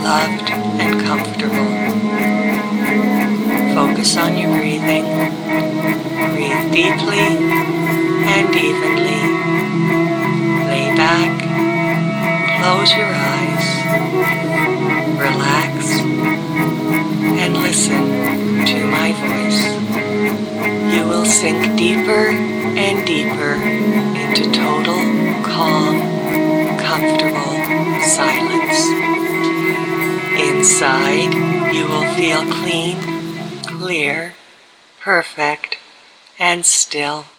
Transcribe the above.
loved and comfortable. Focus on your breathing. Breathe deeply and evenly. Lay back, close your eyes, relax, and listen to my voice. You will sink deeper and deeper into total, calm, comfortable silence. Inside, you will feel clean, clear, perfect, and still.